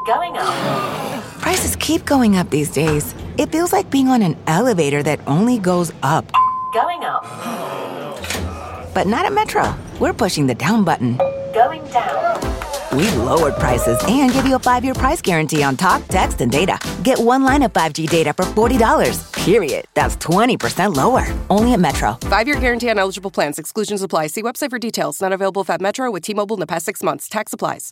Going up. Prices keep going up these days. It feels like being on an elevator that only goes up. Going up. But not at Metro. We're pushing the down button. Going down. We've lowered prices and give you a 5-year price guarantee on talk, text, and data. Get one line of 5G data for $40, period. That's 20% lower. Only at Metro. 5-year guarantee on eligible plans. Exclusions apply. See website for details. Not available at Metro with T-Mobile in the past 6 months. Tax applies.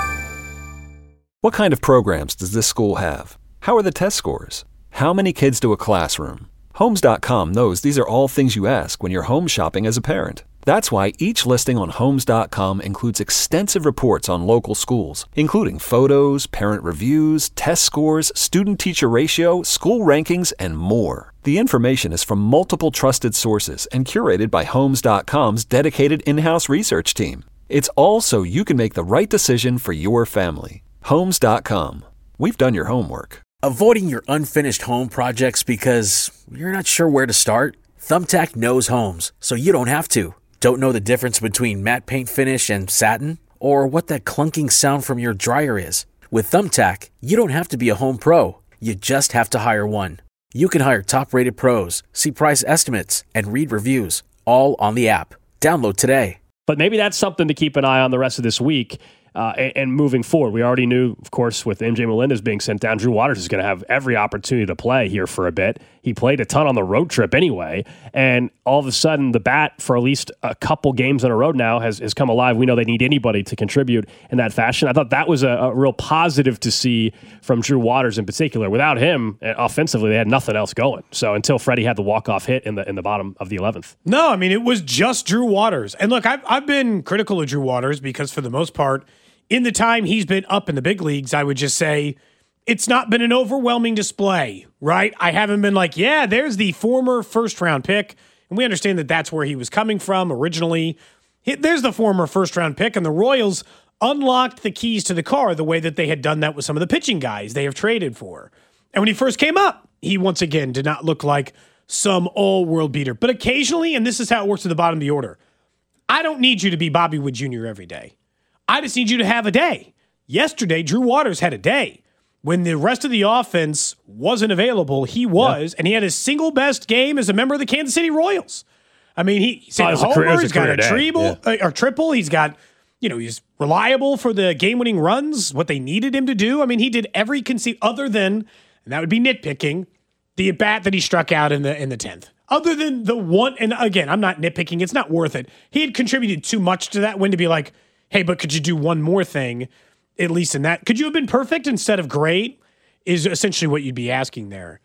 What kind of programs does this school have? How are the test scores? How many kids do a classroom? Homes.com knows these are all things you ask when you're home shopping as a parent. That's why each listing on Homes.com includes extensive reports on local schools, including photos, parent reviews, test scores, student-teacher ratio, school rankings, and more. The information is from multiple trusted sources and curated by Homes.com's dedicated in-house research team. It's all so you can make the right decision for your family. Homes.com. We've done your homework. Avoiding your unfinished home projects because you're not sure where to start? Thumbtack knows homes, so you don't have to. Don't know the difference between matte paint finish and satin? Or what that clunking sound from your dryer is? With Thumbtack, you don't have to be a home pro. You just have to hire one. You can hire top-rated pros, see price estimates, and read reviews, all on the app. Download today. But maybe that's something to keep an eye on the rest of this week. And moving forward, we already knew, of course, with MJ Melendez being sent down, Drew Waters is going to have every opportunity to play here for a bit. He played a ton on the road trip anyway, and all of a sudden the bat for at least a couple games in a row now has come alive. We know they need anybody to contribute in that fashion. I thought that was a real positive to see from Drew Waters in particular. Without him, offensively, they had nothing else going. So until Freddie had the walk-off hit in the bottom of the 11th. No, I mean, it was just Drew Waters. And look, I've been critical of Drew Waters because for the most part, in the time he's been up in the big leagues, I would just say it's not been an overwhelming display, right? I haven't been like, yeah, there's the former first-round pick, and we understand that that's where he was coming from originally. There's the former first-round pick, and the Royals unlocked the keys to the car the way that they had done that with some of the pitching guys they have traded for. And when he first came up, he once again did not look like some all-world beater. But occasionally, and this is how it works at the bottom of the order, I don't need you to be Bobby Wood Jr. every day. I just need you to have a day. Yesterday, Drew Waters had a day. When the rest of the offense wasn't available, he was, and he had his single best game as a member of the Kansas City Royals. I mean, he's hit a homer, he's got a triple, he's got, he's reliable for the game-winning runs, what they needed him to do. I mean, he did every other than, and that would be nitpicking, the at-bat that he struck out in the 10th. Other than the one, and again, I'm not nitpicking, it's not worth it. He had contributed too much to that win to be like, hey, but could you do one more thing, at least in that? Could you have been perfect instead of great is essentially what you'd be asking there.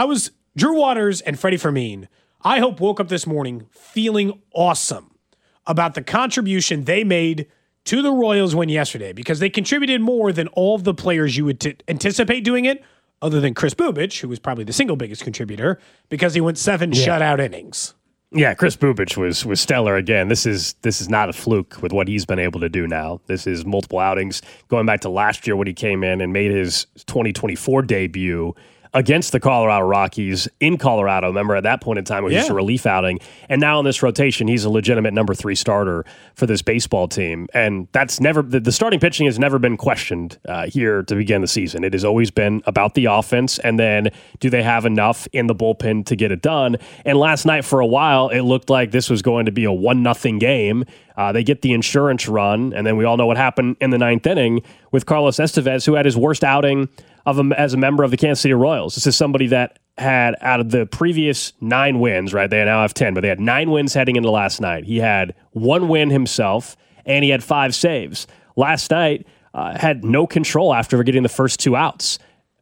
Drew Waters and Freddie Fermin, I hope woke up this morning feeling awesome about the contribution they made to the Royals win yesterday because they contributed more than all of the players you would anticipate doing it, other than Chris Bubich, who was probably the single biggest contributor because he went 7 shutout innings. Yeah, Chris Bubich was stellar again. This is not a fluke with what he's been able to do now. This is multiple outings going back to last year when he came in and made his 2024 debut against the Colorado Rockies in Colorado. Remember, at that point in time, it was just a relief outing. And now in this rotation, he's a legitimate number 3 starter for this baseball team. And that's never the starting pitching has never been questioned here to begin the season. It has always been about the offense. And then do they have enough in the bullpen to get it done? And last night, for a while, it looked like this was going to be a 1-0 game. They get the insurance run. And then we all know what happened in the 9th inning with Carlos Estevez, who had his worst outing as a member of the Kansas City Royals. This is somebody that had, out of the previous 9 wins, right? They now have 10, but they had 9 wins heading into last night. He had 1 win himself, and he had 5 saves. Last night, had no control after getting the first 2 outs.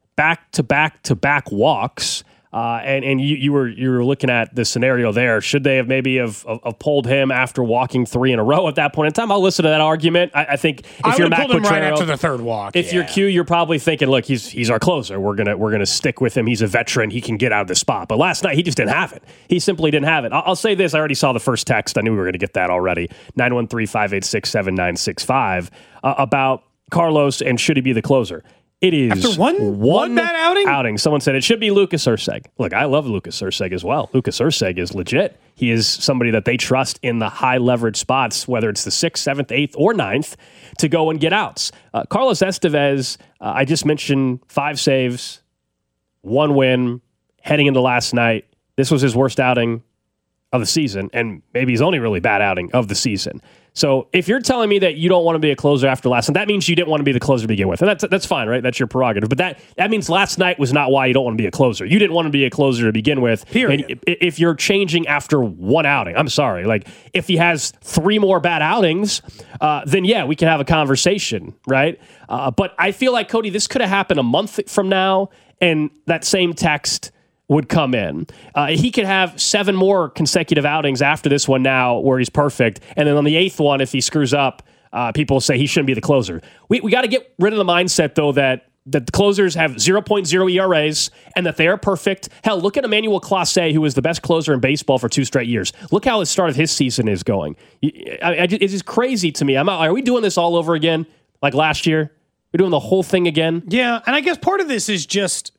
Back-to-back-to-back walks. And you were looking at the scenario there. Should they have maybe pulled him after walking 3 in a row at that point in time? I'll listen to that argument. I think if you're Matt Quatraro, right after the 3rd walk. If you're Q, you're probably thinking, look, he's our closer. We're gonna stick with him. He's a veteran. He can get out of the spot. But last night he just didn't have it. He simply didn't have it. I'll say this. I already saw the first text. I knew we were going to get that already. 913-586-7965 about Carlos and should he be the closer. It is after one bad outing. Someone said it should be Lucas Erceg. Look, I love Lucas Erceg as well. Lucas Erceg is legit. He is somebody that they trust in the high leverage spots, whether it's the 6th, 7th, 8th, or 9th, to go and get outs. Carlos Estevez, I just mentioned 5 saves, 1 win, heading into last night. This was his worst outing of the season, and maybe his only really bad outing of the season. So if you're telling me that you don't want to be a closer after last night, that means you didn't want to be the closer to begin with. And that's fine, right? That's your prerogative. But that means last night was not why you don't want to be a closer. You didn't want to be a closer to begin with. Period. And if you're changing after one outing, I'm sorry. Like, if he has 3 more bad outings, then yeah, we can have a conversation, right? But I feel like, Cody, this could have happened a month from now, and that same text would come in. He could have 7 more consecutive outings after this one now where he's perfect. And then on the 8th one, if he screws up, people say he shouldn't be the closer. We got to get rid of the mindset, though, that the closers have 0.0 ERAs and that they are perfect. Hell, look at Emmanuel Clase, who was the best closer in baseball for 2 straight years. Look how the start of his season is going. It's just crazy to me. Are we doing this all over again like last year? We're doing the whole thing again? Yeah, and I guess part of this is just...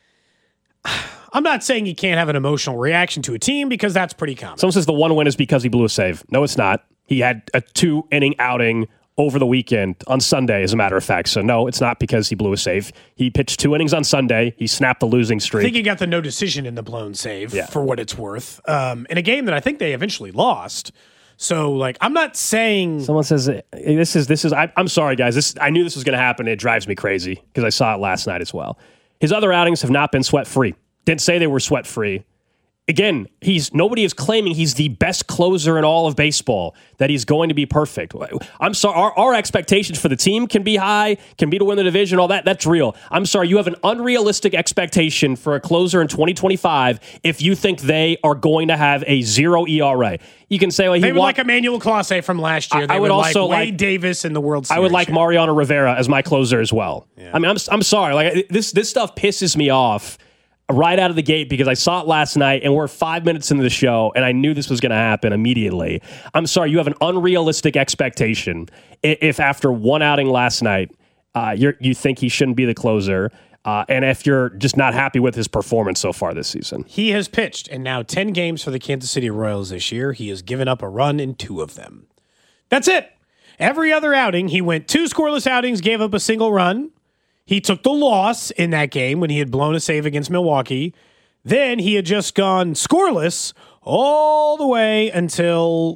I'm not saying you can't have an emotional reaction to a team because that's pretty common. Someone says the 1 win is because he blew a save. No, it's not. He had a 2-inning outing over the weekend on Sunday, as a matter of fact. So no, it's not because he blew a save. He pitched 2 innings on Sunday. He snapped the losing streak. I think he got the no decision in the blown save, for what it's worth, in a game that I think they eventually lost. So, like, I'm not saying... Someone says, this is. I'm sorry, guys. I knew this was going to happen. It drives me crazy because I saw it last night as well. His other outings have not been sweat-free. Didn't say they were sweat-free. Again, nobody is claiming he's the best closer in all of baseball, that he's going to be perfect. I'm sorry, our expectations for the team can be high, can be to win the division, all that. That's real. I'm sorry, you have an unrealistic expectation for a closer in 2025 if you think they are going to have a 0 ERA. You can say, well, they would like Emmanuel Clase from last year. They would also like Wade Davis in the World Series. I would like Mariano Rivera as my closer as well. Yeah. I mean, I'm sorry. Like this stuff pisses me off right out of the gate because I saw it last night and we're 5 minutes into the show and I knew this was going to happen immediately. I'm sorry, you have an unrealistic expectation if after 1 outing last night you think he shouldn't be the closer and if you're just not happy with his performance so far this season. He has pitched in now 10 games for the Kansas City Royals this year. He has given up a run in 2 of them. That's it. Every other outing, he went 2 scoreless outings, gave up a single run. He took the loss in that game when he had blown a save against Milwaukee. Then he had just gone scoreless all the way until,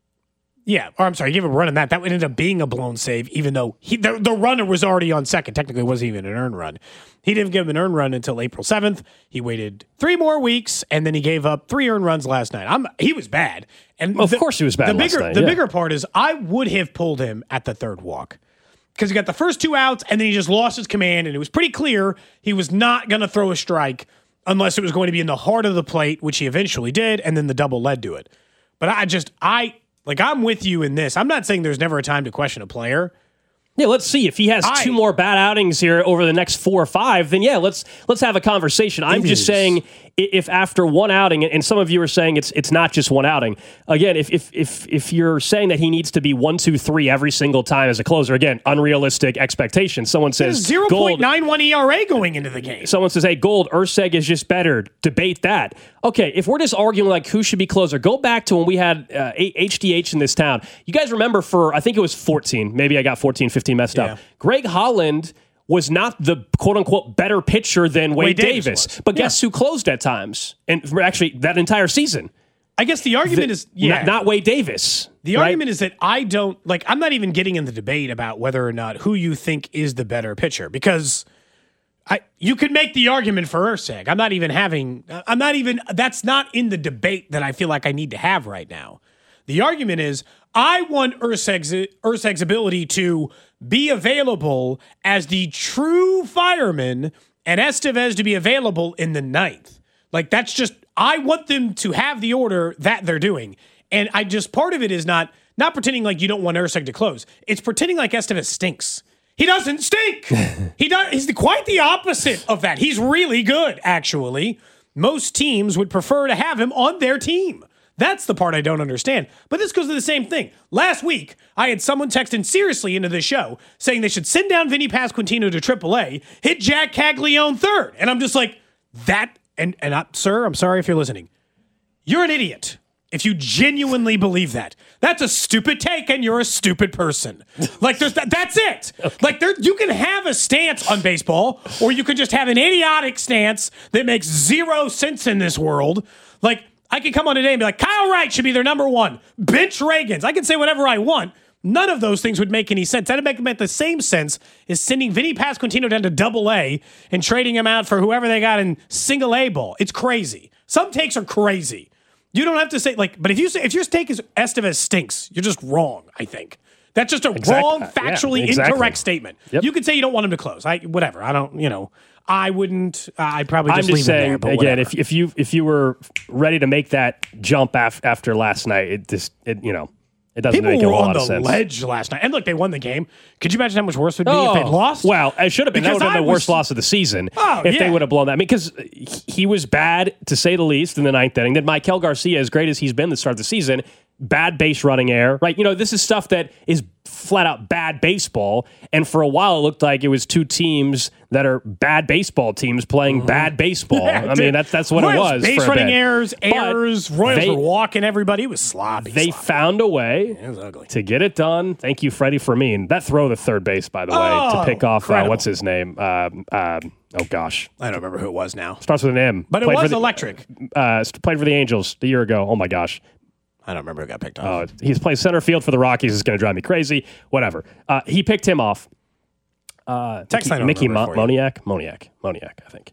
he gave up a run in that. That ended up being a blown save, even though the runner was already on second. Technically, it wasn't even an earned run. He didn't give him an earned run until April 7th. He waited 3 more weeks, and then he gave up 3 earned runs last night. He was bad. And of course he was bad last night. The bigger part is I would have pulled him at the 3rd walk. Because he got the first 2 outs, and then he just lost his command, and it was pretty clear he was not going to throw a strike unless it was going to be in the heart of the plate, which he eventually did, and then the double led to it. But I'm with you in this. I'm not saying there's never a time to question a player. Yeah, let's see. If he has 2 more bad outings here over the next 4 or 5, then yeah, let's have a conversation. I'm just saying if after 1 outing, and some of you are saying it's not just 1 outing. Again, if you're saying that he needs to be 1, 2, 3 every single time as a closer, again, unrealistic expectations. Someone says 0.91 ERA going into the game. Someone says, hey, Gold, Erceg is just better. Debate that. Okay, if we're just arguing like who should be closer, go back to when we had HDH in this town. You guys remember I think it was 14, maybe I got 14, 15 messed up. Greg Holland was not the quote-unquote better pitcher than Wade Davis. But guess who closed at times? And actually, that entire season. I guess the argument is... Not Wade Davis. The argument is that I'm not even getting in the debate about whether or not who you think is the better pitcher. Because you could make the argument for Erceg. That's not in the debate that I feel like I need to have right now. The argument is, I want Erceg's ability to be available as the true fireman and Estevez to be available in the 9th. Like, that's just, I want them to have the order that they're doing. And part of it is not pretending like you don't want Erceg to close. It's pretending like Estevez stinks. He doesn't stink. He's quite the opposite of that. He's really good, actually. Most teams would prefer to have him on their team. That's the part I don't understand. But this goes to the same thing. Last week, I had someone texting seriously into the show saying they should send down Vinny Pasquantino to AAA, hit Jack Caglione third. And I'm just like, sir, I'm sorry if you're listening. You're an idiot if you genuinely believe that. That's a stupid take, and you're a stupid person. Like, that's it. Okay. Like, you can have a stance on baseball, or you can just have an idiotic stance that makes zero sense in this world. Like, I could come on today and be like, Kyle Wright should be their number one. Bench Reagans. I can say whatever I want. None of those things would make any sense. That'd make the same sense as sending Vinny Pasquantino down to AA and trading him out for whoever they got in single A ball. It's crazy. Some takes are crazy. You don't have to say, like, but if your take is Estevez stinks, you're just wrong, I think. That's just a wrong, factually incorrect statement. Yep. You could say you don't want him to close. Whatever. I don't, I wouldn't. I'd probably just leave him there. But again, if you were ready to make that jump after last night, it doesn't People make a were whole on lot of the sense. ledge last night. And look, they won the game. Could you imagine how much worse it would be if they'd lost? Well, it should have been. That would have been the worst loss of the season if they would have blown that. I mean, because he was bad, to say the least, in the ninth inning. Then Maikel Garcia, as great as he's been to start the season, bad base running error, right? This is stuff that is flat out bad baseball. And for a while, it looked like it was two teams that are bad baseball teams playing bad baseball. Yeah, I mean, that's what Royals, it was. Base for a running bit. errors. Royals were walking everybody. It was sloppy. They found a way to get it done. Thank you, Freddie Fermin. That throw to third base, by the way, to pick off what's his name? Oh gosh, I don't remember who it was now. Starts with an M. But it was electric. Played for the Angels a year ago. Oh my gosh. I don't remember who got picked off. He's playing center field for the Rockies. It's going to drive me crazy. Whatever. He picked him off. Mickey Moniak, I think.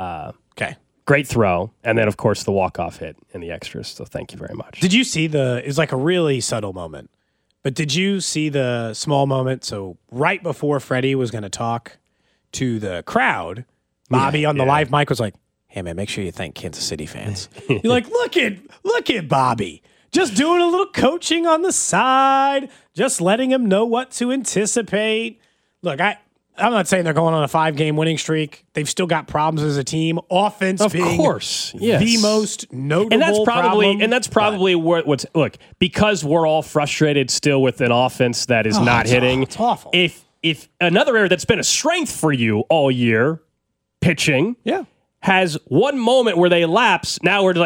Okay. Great throw. And then, of course, the walk-off hit in the extras. So thank you very much. Did you see it was like a really subtle moment, but did you see the small moment? So right before Freddie was going to talk to the crowd, Bobby on the live mic was like, hey, man, make sure you thank Kansas City fans. You're like, look at Bobby. Just doing a little coaching on the side, just letting him know what to anticipate. Look, I'm not saying they're going on a 5-game winning streak. They've still got problems as a team. Offense being the most notable problem. And that's probably what's look, because we're all frustrated still with an offense that is not hitting. It's awful. If another area that's been a strength for you all year, pitching. Yeah. Has one moment where they lapse. Now we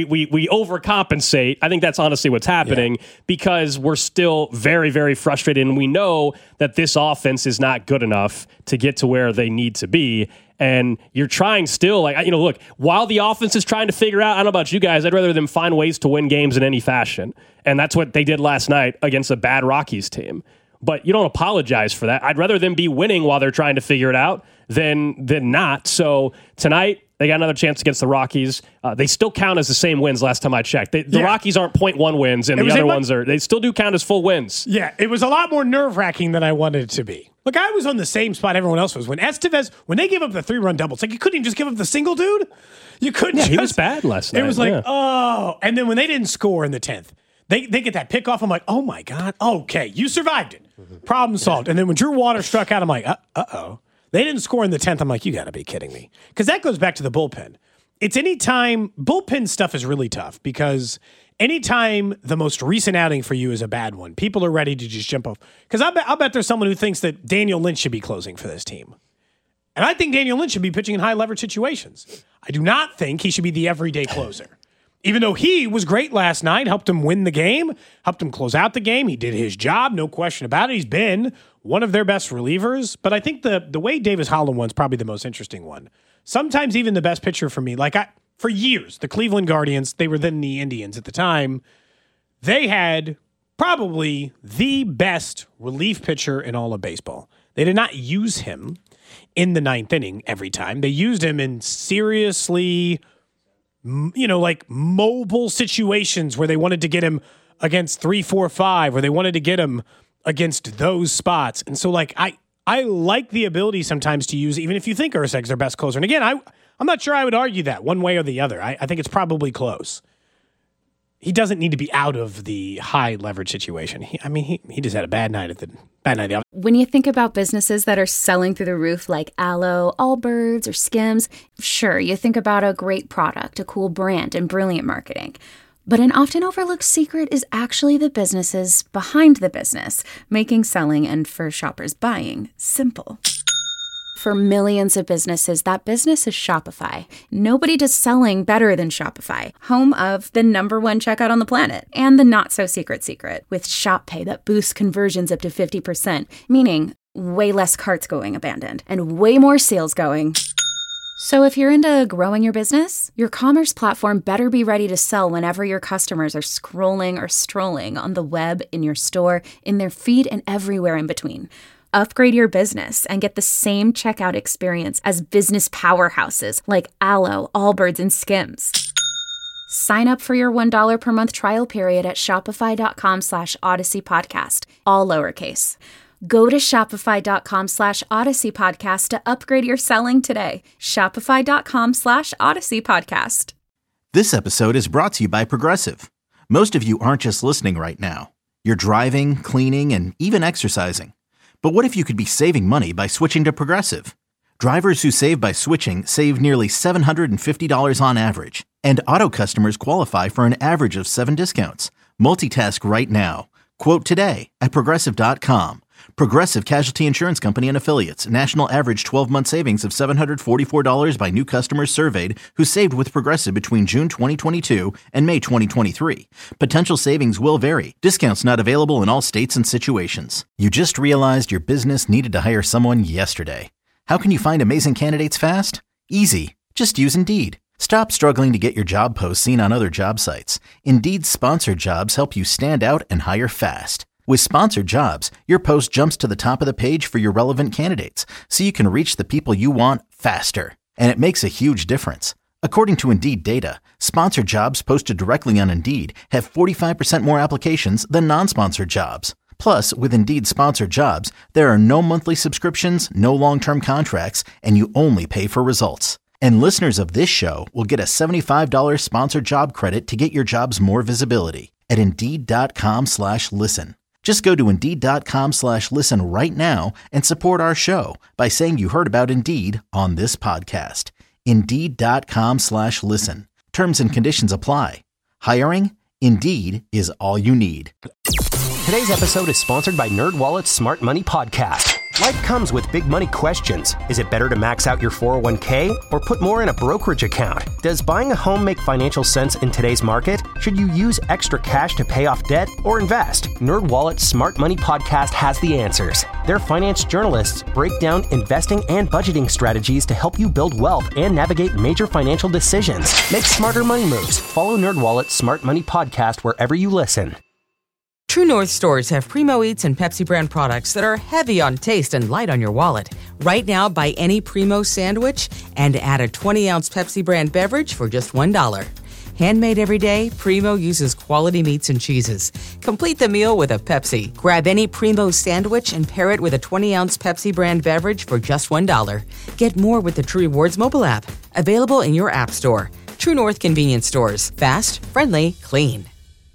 overcompensate. I think that's honestly what's happening because we're still very, very frustrated, and we know that this offense is not good enough to get to where they need to be. And you're trying still, look, while the offense is trying to figure out, I don't know about you guys, I'd rather them find ways to win games in any fashion. And that's what they did last night against a bad Rockies team. But you don't apologize for that. I'd rather them be winning while they're trying to figure it out than not. So tonight, they got another chance against the Rockies. They still count as the same wins last time I checked. The Rockies aren't 0.1 wins, and the other ones they still do count as full wins. Yeah, it was a lot more nerve-wracking than I wanted it to be. Look, I was on the same spot everyone else was. When they gave up the 3-run double, it's like you couldn't even just give up the single, dude. You couldn't he was bad last night. It was like, and then when they didn't score in the 10th, they get that pickoff. I'm like, oh my God, okay, you survived it. Problem solved. And then when Drew Waters struck out, I'm like, uh-oh. They didn't score in the 10th. I'm like, you got to be kidding me. Because that goes back to the bullpen. It's anytime bullpen stuff is really tough because anytime the most recent outing for you is a bad one, people are ready to just jump off. Because I'll bet there's someone who thinks that Daniel Lynch should be closing for this team. And I think Daniel Lynch should be pitching in high leverage situations. I do not think he should be the everyday closer. Even though he was great last night, helped him win the game, helped him close out the game. He did his job, no question about it. He's been one of their best relievers. But I think the way Davis Holland one's probably the most interesting one. Sometimes even the best pitcher for me. For years, the Cleveland Guardians, they were then the Indians at the time, they had probably the best relief pitcher in all of baseball. They did not use him in the 9th inning every time. They used him in seriously, mobile situations where they wanted to get him against 3, 4, 5, or they wanted to get him against those spots. And so, I like the ability sometimes to use, even if you think Urseg's their best closer. And again, I'm not sure I would argue that one way or the other. I think it's probably close. He doesn't need to be out of the high leverage situation. He just had a bad night at the office. When you think about businesses that are selling through the roof like Aloe, Allbirds, or Skims, sure, you think about a great product, a cool brand, and brilliant marketing. But an often overlooked secret is actually the businesses behind the business, making selling and for shoppers buying simple. For millions of businesses, that business is Shopify. Nobody does selling better than Shopify, home of the #1 checkout on the planet and the not-so-secret secret with Shop Pay that boosts conversions up to 50%, meaning way less carts going abandoned and way more sales going. So if you're into growing your business, your commerce platform better be ready to sell whenever your customers are scrolling or strolling on the web, in your store, in their feed, and everywhere in between. Upgrade your business and get the same checkout experience as business powerhouses like Alo, Allbirds, and Skims. Sign up for your $1 per month trial period at shopify.com/Odyssey Podcast, all lowercase. Go to shopify.com/Odyssey Podcast to upgrade your selling today. Shopify.com/Odyssey Podcast. This episode is brought to you by Progressive. Most of you aren't just listening right now. You're driving, cleaning, and even exercising. But what if you could be saving money by switching to Progressive? Drivers who save by switching save nearly $750 on average. And auto customers qualify for an average of 7 discounts. Multitask right now. Quote today at Progressive.com. Progressive Casualty Insurance Company and Affiliates. National average 12-month savings of $744 by new customers surveyed who saved with Progressive between June 2022 and May 2023. Potential savings will vary. Discounts not available in all states and situations. You just realized your business needed to hire someone yesterday. How can you find amazing candidates fast? Easy. Just use Indeed. Stop struggling to get your job posts seen on other job sites. Indeed's sponsored jobs help you stand out and hire fast. With sponsored jobs, your post jumps to the top of the page for your relevant candidates, so you can reach the people you want faster. And it makes a huge difference. According to Indeed data, sponsored jobs posted directly on Indeed have 45% more applications than non-sponsored jobs. Plus, with Indeed sponsored jobs, there are no monthly subscriptions, no long-term contracts, and you only pay for results. And listeners of this show will get a $75 sponsored job credit to get your jobs more visibility at Indeed.com/listen. Just go to Indeed.com/listen right now and support our show by saying you heard about Indeed on this podcast. Indeed.com/listen. Terms and conditions apply. Hiring? Indeed is all you need. Today's episode is sponsored by NerdWallet's Smart Money Podcast. Life comes with big money questions. Is it better to max out your 401k or put more in a brokerage account? Does buying a home make financial sense in today's market? Should you use extra cash to pay off debt or invest? NerdWallet's Smart Money Podcast has the answers. Their finance journalists break down investing and budgeting strategies to help you build wealth and navigate major financial decisions. Make smarter money moves. Follow NerdWallet's Smart Money Podcast wherever you listen. True North stores have Primo Eats and Pepsi brand products that are heavy on taste and light on your wallet. Right now, buy any Primo sandwich and add a 20-ounce Pepsi brand beverage for just $1. Handmade every day, Primo uses quality meats and cheeses. Complete the meal with a Pepsi. Grab any Primo sandwich and pair it with a 20-ounce Pepsi brand beverage for just $1. Get more with the True Rewards mobile app. Available in your app store. True North convenience stores. Fast, friendly, clean.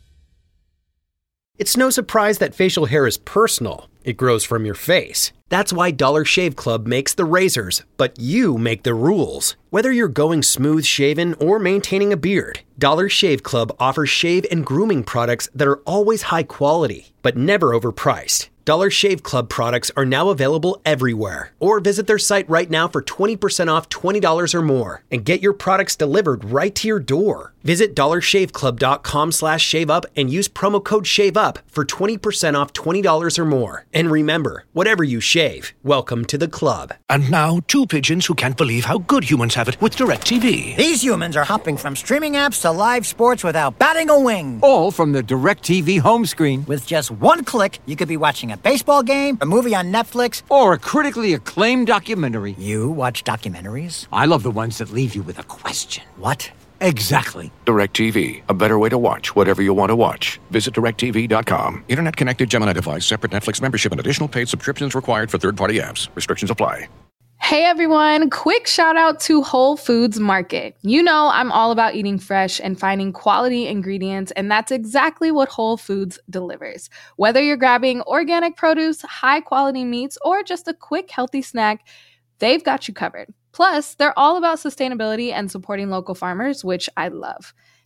It's no surprise that facial hair is personal. It grows from your face. That's why Dollar Shave Club makes the razors, but you make the rules. Whether you're going smooth shaven or maintaining a beard, Dollar Shave Club offers shave and grooming products that are always high quality, but never overpriced. Dollar Shave Club products are now available everywhere. Or visit their site right now for 20% off $20 or more and get your products delivered right to your door. Visit dollarshaveclub.com/shaveup and use promo code SHAVEUP for 20% off $20 or more. And remember, whatever you shave, welcome to the club. And now, two pigeons who can't believe how good humans have it with DirecTV. These humans are hopping from streaming apps to live sports without batting a wing. All from the DirecTV home screen. With just one click, you could be watching a baseball game, a movie on Netflix, or a critically acclaimed documentary. You watch documentaries? I love the ones that leave you with a question. What? Exactly. DirecTV. A better way to watch whatever you want to watch. Visit DirecTV.com. Internet connected Gemini device. Separate Netflix membership and additional paid subscriptions required for third-party apps. Restrictions apply. Hey everyone, quick shout out to Whole Foods Market. You know I'm all about eating fresh and finding quality ingredients, and that's exactly what Whole Foods delivers. Whether you're grabbing organic produce, high quality meats, or just a quick healthy snack, they've got you covered. Plus, they're all about sustainability and supporting local farmers, which I love.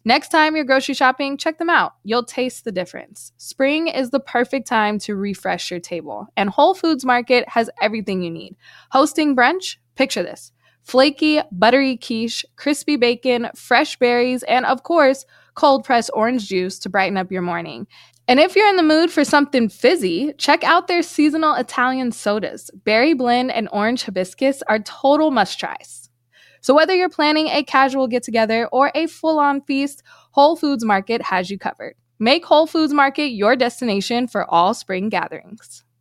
Next time you're grocery shopping, check them out. You'll taste the difference. Spring is the perfect time to refresh your table, and Whole Foods Market has everything you need. Hosting brunch? Picture this. Flaky, buttery quiche, crispy bacon, fresh berries, and of course, cold-pressed orange juice to brighten up your morning. And if you're in the mood for something fizzy, check out their seasonal Italian sodas. Berry blend and orange hibiscus are total must-tries. So whether you're planning a casual get-together or a full-on feast, Whole Foods Market has you covered. Make Whole Foods Market your destination for all spring gatherings.